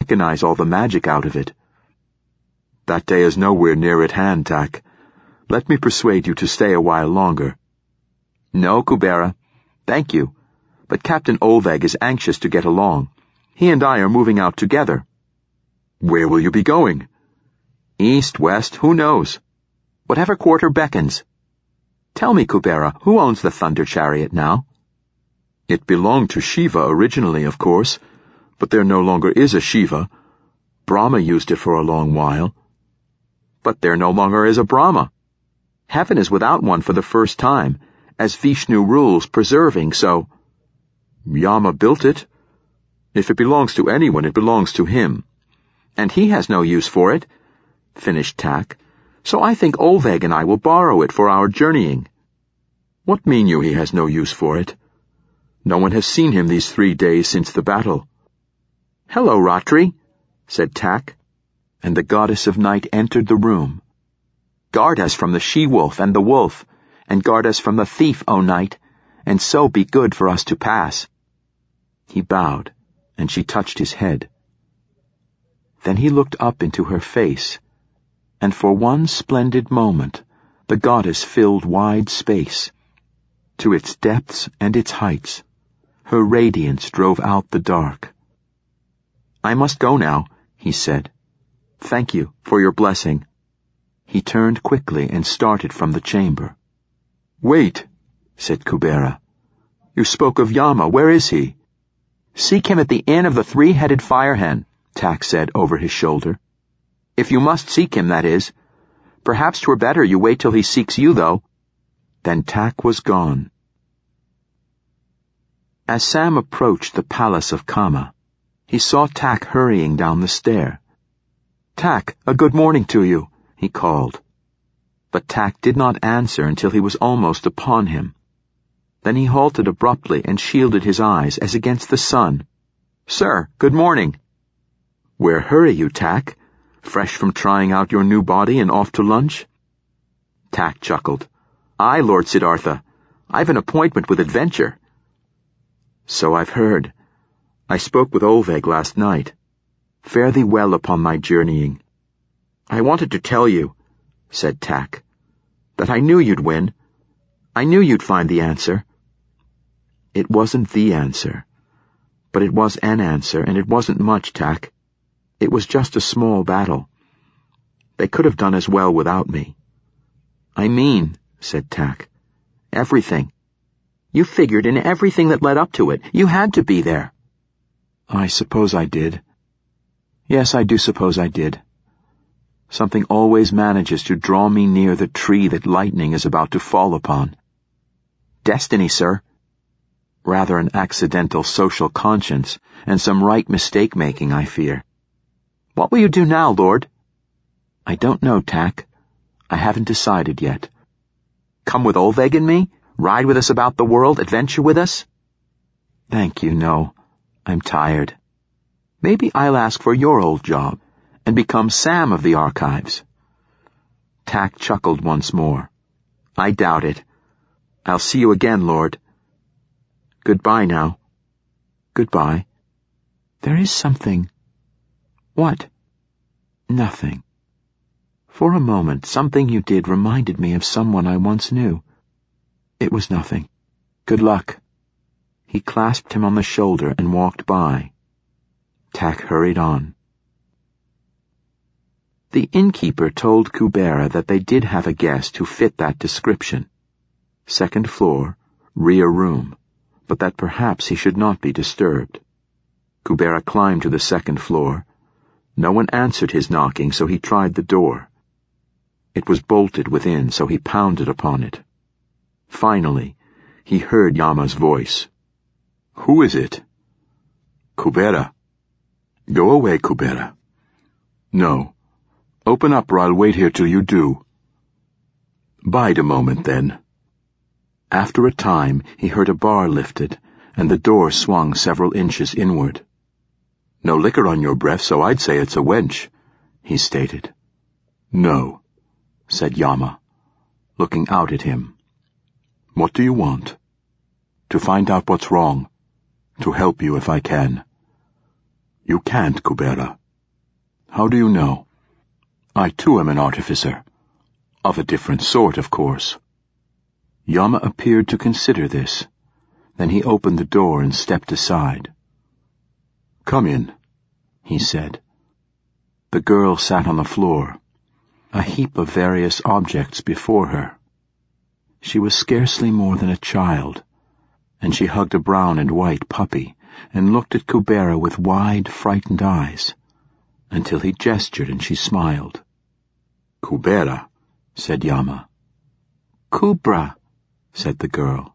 recognize all the magic out of it. That day is nowhere near at hand, Tak. Let me persuade you to stay a while longer. No, Kubera. Thank you. But Captain Olveg is anxious to get along. He and I are moving out together. Where will you be going? East, west, who knows? Whatever quarter beckons. Tell me, Kubera, who owns the Thunder Chariot now? It belonged to Shiva originally, of course, but there no longer is a Shiva. Brahma used it for a long while. But there no longer is a Brahma. Heaven is without one for the first time, as Vishnu rules, preserving, so... Yama built it. If it belongs to anyone, it belongs to him. And he has no use for it, finished Tak, so I think Olveg and I will borrow it for our journeying. What mean you he has no use for it? No one has seen him these 3 days since the battle. Hello, Ratri, said Tak, and the goddess of night entered the room. Guard us from the she-wolf and the wolf, and guard us from the thief, O night, and so be good for us to pass. He bowed, and she touched his head. Then he looked up into her face, and for one splendid moment the goddess filled wide space. To its depths and its heights, her radiance drove out the dark. I must go now, he said. Thank you for your blessing. He turned quickly and started from the chamber. Wait, said Kubera. You spoke of Yama. Where is he? Seek him at the inn of the Three-Headed Firehen, Tak said over his shoulder. If you must seek him, that is. Perhaps 'twere better you wait till he seeks you, though. Then Tak was gone. As Sam approached the palace of Kama, he saw Tak hurrying down the stair. Tak, a good morning to you, he called. But Tak did not answer until he was almost upon him. Then he halted abruptly and shielded his eyes as against the sun. Sir, good morning. Where hurry you, Tak? Fresh from trying out your new body and off to lunch? Tak chuckled. Aye, Lord Siddhartha. I've an appointment with adventure. So I've heard. I spoke with Olveg last night. Fare thee well upon thy journeying. I wanted to tell you, said Tak, that I knew you'd win. I knew you'd find the answer. It wasn't the answer, but it was an answer, and it wasn't much, Tak. It was just a small battle. They could have done as well without me. I mean, said Tak, everything. You figured in everything that led up to it. You had to be there. I suppose I did. Yes, I do suppose I did. Something always manages to draw me near the tree that lightning is about to fall upon. Destiny, sir. Rather an accidental social conscience and some right mistake-making, I fear. What will you do now, Lord? I don't know, Tak. I haven't decided yet. Come with Olveg and me? Ride with us about the world? Adventure with us? Thank you, no. I'm tired. Maybe I'll ask for your old job and become Sam of the archives. Tak chuckled once more. I doubt it. I'll see you again, Lord. Goodbye now. Goodbye. There is something. What? Nothing. For a moment, something you did reminded me of someone I once knew. It was nothing. Good luck. He clasped him on the shoulder and walked by. Tak hurried on. The innkeeper told Kubera that they did have a guest who fit that description. 2nd floor, rear room, but that perhaps he should not be disturbed. Kubera climbed to the 2nd floor. No one answered his knocking, so he tried the door. It was bolted within, so he pounded upon it. Finally, he heard Yama's voice. Who is it? Kubera. Go away, Kubera. No. Open up or I'll wait here till you do. Bide a moment, then. After a time, he heard a bar lifted, and the door swung several inches inward. No liquor on your breath, so I'd say it's a wench, he stated. No, said Yama, looking out at him. What do you want? To find out what's wrong. To help you if I can. You can't, Kubera. How do you know? I too am an artificer. Of a different sort, of course. Yama appeared to consider this. Then he opened the door and stepped aside. Come in, he said. The girl sat on the floor, a heap of various objects before her. She was scarcely more than a child, and she hugged a brown and white puppy and looked at Kubera with wide, frightened eyes, until he gestured and she smiled. Kubera, said Yama. Kubra, said the girl.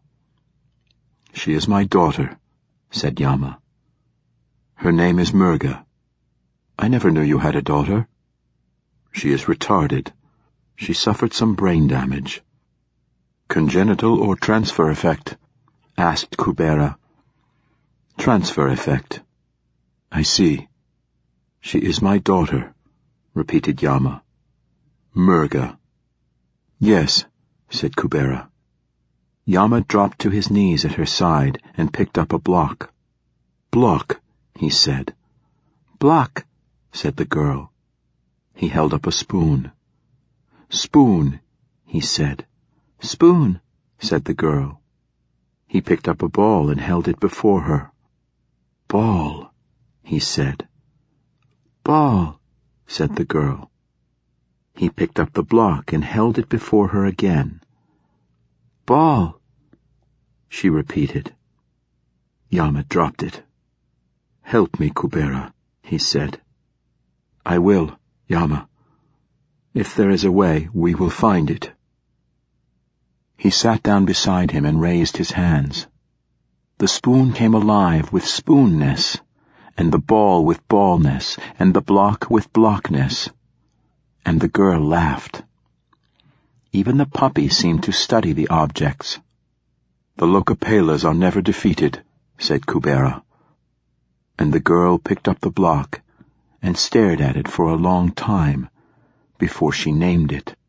She is my daughter, said Yama. Her name is Murga. I never knew you had a daughter. She is retarded. She suffered some brain damage. Congenital or transfer effect? Asked Kubera. Transfer effect. I see. She is my daughter, repeated Yama. Murga. Yes, said Kubera. Yama dropped to his knees at her side and picked up a block. Block, he said. Block, said the girl. He held up a spoon. Spoon, he said. Spoon, said the girl. He picked up a ball and held it before her. Ball, he said. Ball, said the girl. He picked up the block and held it before her again. Ball, she repeated. Yama dropped it. Help me, Kubera, he said. I will, Yama. If there is a way, we will find it. He sat down beside him and raised his hands. The spoon came alive with spoonness, and the ball with ballness, and the block with blockness. And the girl laughed. Even the puppy seemed to study the objects. The Locapelas are never defeated, said Kubera. And the girl picked up the block and stared at it for a long time before she named it.